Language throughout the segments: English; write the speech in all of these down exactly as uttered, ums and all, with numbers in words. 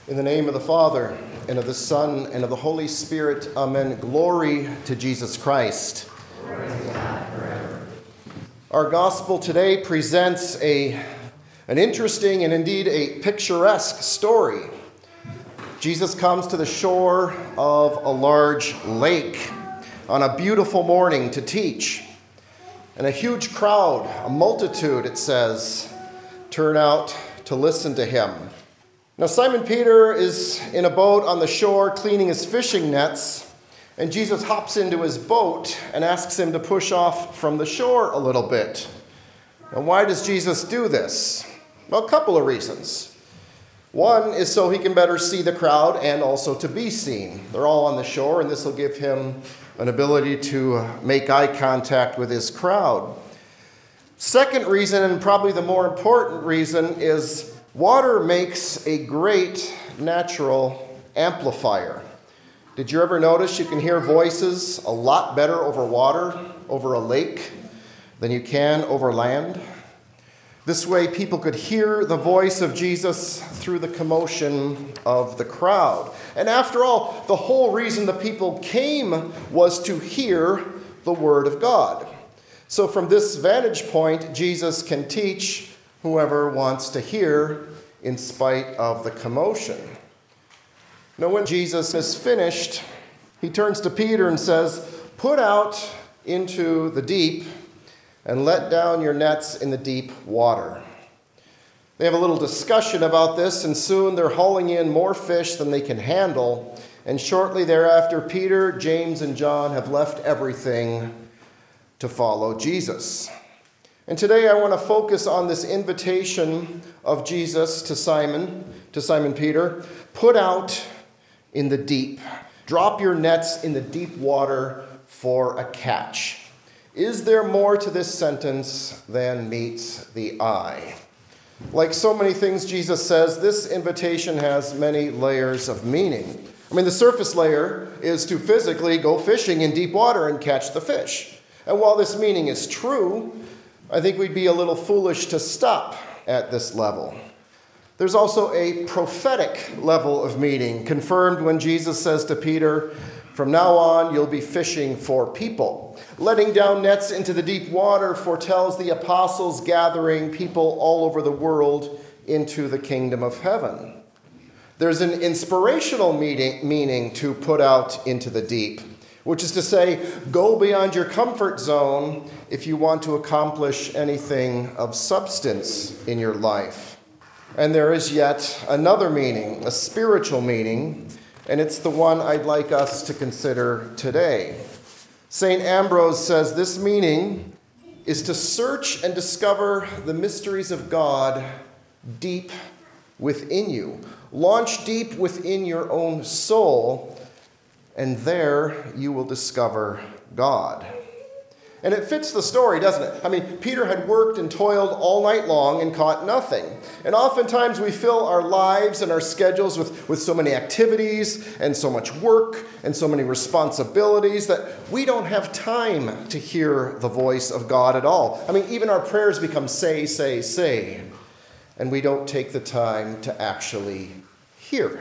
In the name of the Father, and of the Son, and of the Holy Spirit, amen. Glory to Jesus Christ. Glory to God forever. Our gospel today presents a, an interesting and indeed a picturesque story. Jesus comes to the shore of a large lake on a beautiful morning to teach. And a huge crowd, a multitude, it says, turn out to listen to him. Now, Simon Peter is in a boat on the shore cleaning his fishing nets, and Jesus hops into his boat and asks him to push off from the shore a little bit. Now, why does Jesus do this? Well, a couple of reasons. One is so he can better see the crowd and also to be seen. They're all on the shore, and this will give him an ability to make eye contact with his crowd. Second reason, and probably the more important reason, is water makes a great natural amplifier. Did you ever notice you can hear voices a lot better over water, over a lake, than you can over land? This way people could hear the voice of Jesus through the commotion of the crowd. And after all, the whole reason the people came was to hear the word of God. So from this vantage point, Jesus can teach whoever wants to hear in spite of the commotion. Now, when Jesus is finished, he turns to Peter and says, "Put out into the deep and let down your nets in the deep water." They have a little discussion about this, and soon they're hauling in more fish than they can handle. And shortly thereafter, Peter, James, and John have left everything to follow Jesus. And today I want to focus on this invitation of Jesus to Simon, to Simon Peter. Put out in the deep. Drop your nets in the deep water for a catch. Is there more to this sentence than meets the eye? Like so many things Jesus says, this invitation has many layers of meaning. I mean, the surface layer is to physically go fishing in deep water and catch the fish. And while this meaning is true, I think we'd be a little foolish to stop at this level. There's also a prophetic level of meaning, confirmed when Jesus says to Peter, "From now on, you'll be fishing for people." Letting down nets into the deep water foretells the apostles gathering people all over the world into the kingdom of heaven. There's an inspirational meaning, meaning to put out into the deep, which is to say, go beyond your comfort zone if you want to accomplish anything of substance in your life. And there is yet another meaning, a spiritual meaning, and it's the one I'd like us to consider today. Saint Ambrose says this meaning is to search and discover the mysteries of God deep within you. Launch deep within your own soul, and there you will discover God. And it fits the story, doesn't it? I mean, Peter had worked and toiled all night long and caught nothing. And oftentimes we fill our lives and our schedules with, with so many activities and so much work and so many responsibilities that we don't have time to hear the voice of God at all. I mean, even our prayers become say, say, say, and we don't take the time to actually hear.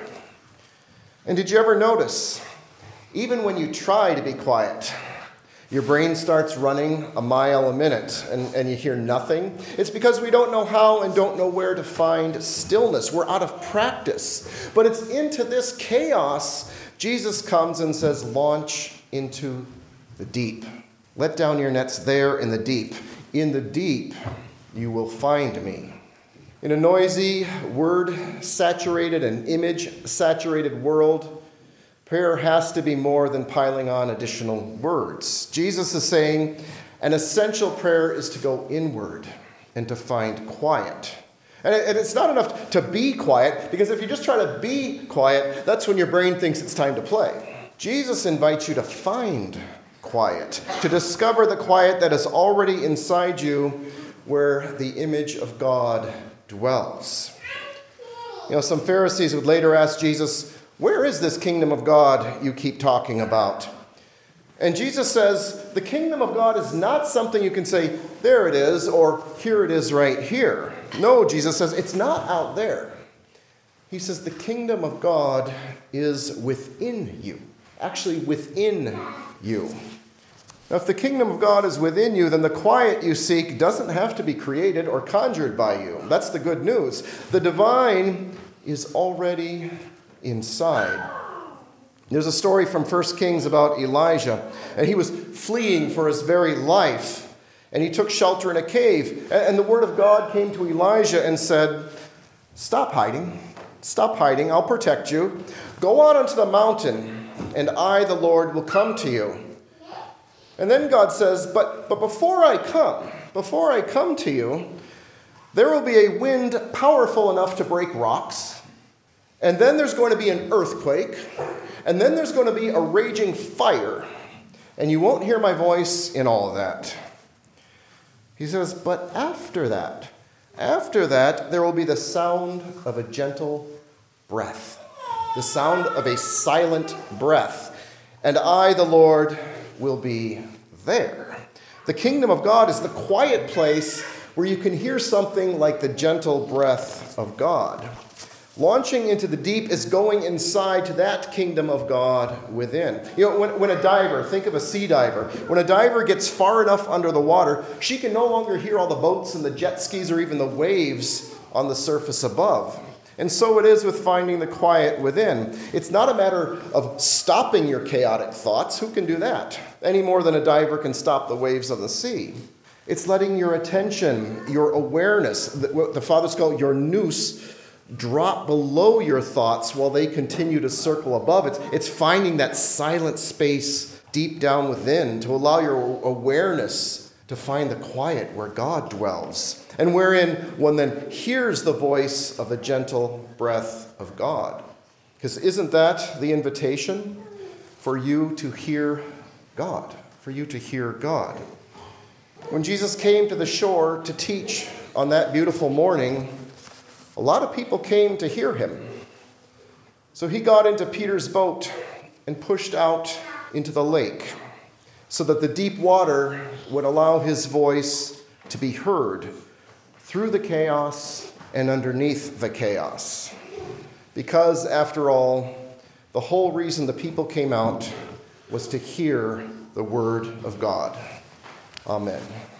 And did you ever notice, even when you try to be quiet, your brain starts running a mile a minute and, and you hear nothing? It's because we don't know how and don't know where to find stillness. We're out of practice. But it's into this chaos Jesus comes and says, launch into the deep. Let down your nets there in the deep. In the deep, you will find me. In a noisy, word-saturated and image-saturated world, prayer has to be more than piling on additional words. Jesus is saying an essential prayer is to go inward and to find quiet. And it's not enough to be quiet, because if you just try to be quiet, that's when your brain thinks it's time to play. Jesus invites you to find quiet, to discover the quiet that is already inside you where the image of God dwells. You know, some Pharisees would later ask Jesus, "Where is this kingdom of God you keep talking about?" And Jesus says, the kingdom of God is not something you can say, there it is, or here it is right here. No, Jesus says, it's not out there. He says the kingdom of God is within you. Actually, within you. Now, if the kingdom of God is within you, then the quiet you seek doesn't have to be created or conjured by you. That's the good news. The divine is already inside. There's a story from First Kings about Elijah, and he was fleeing for his very life, and he took shelter in a cave. And the word of God came to Elijah and said, "Stop hiding. Stop hiding. I'll protect you. Go out onto the mountain, and I, the Lord, will come to you." And then God says, but, but before I come, before I come to you, there will be a wind powerful enough to break rocks. And then there's going to be an earthquake. And then there's going to be a raging fire. And you won't hear my voice in all of that. He says, but after that, after that, there will be the sound of a gentle breath. The sound of a silent breath. And I, the Lord, will be there. The kingdom of God is the quiet place where you can hear something like the gentle breath of God. Launching into the deep is going inside to that kingdom of God within. You know, when, when a diver, think of a sea diver, when a diver gets far enough under the water, she can no longer hear all the boats and the jet skis or even the waves on the surface above. And so it is with finding the quiet within. It's not a matter of stopping your chaotic thoughts. Who can do that? Any more than a diver can stop the waves of the sea. It's letting your attention, your awareness, what the fathers call your nous, drop below your thoughts while they continue to circle above. It's, it's finding that silent space deep down within to allow your awareness to find the quiet where God dwells. And wherein one then hears the voice of the gentle breath of God. Because isn't that the invitation for you to hear God? For you to hear God. When Jesus came to the shore to teach on that beautiful morning, a lot of people came to hear him. So he got into Peter's boat and pushed out into the lake so that the deep water would allow his voice to be heard through the chaos and underneath the chaos. Because, after all, the whole reason the people came out was to hear the word of God. Amen.